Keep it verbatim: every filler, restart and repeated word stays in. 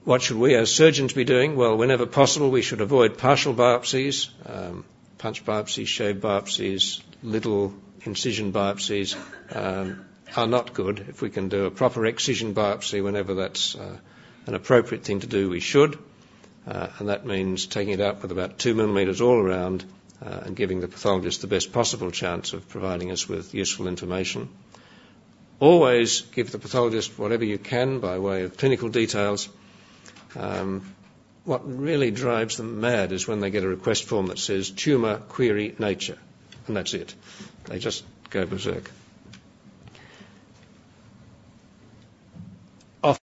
what should we as surgeons be doing? Well, whenever possible, we should avoid partial biopsies, um, punch biopsies, shave biopsies, little incision biopsies um, are not good. If we can do a proper excision biopsy whenever that's uh, an appropriate thing to do, we should. Uh, and that means taking it out with about two millimetres all around uh, and giving the pathologist the best possible chance of providing us with useful information. Always give the pathologist whatever you can by way of clinical details. Um, what really drives them mad is when they get a request form that says tumour query nature, and that's it. They just go berserk.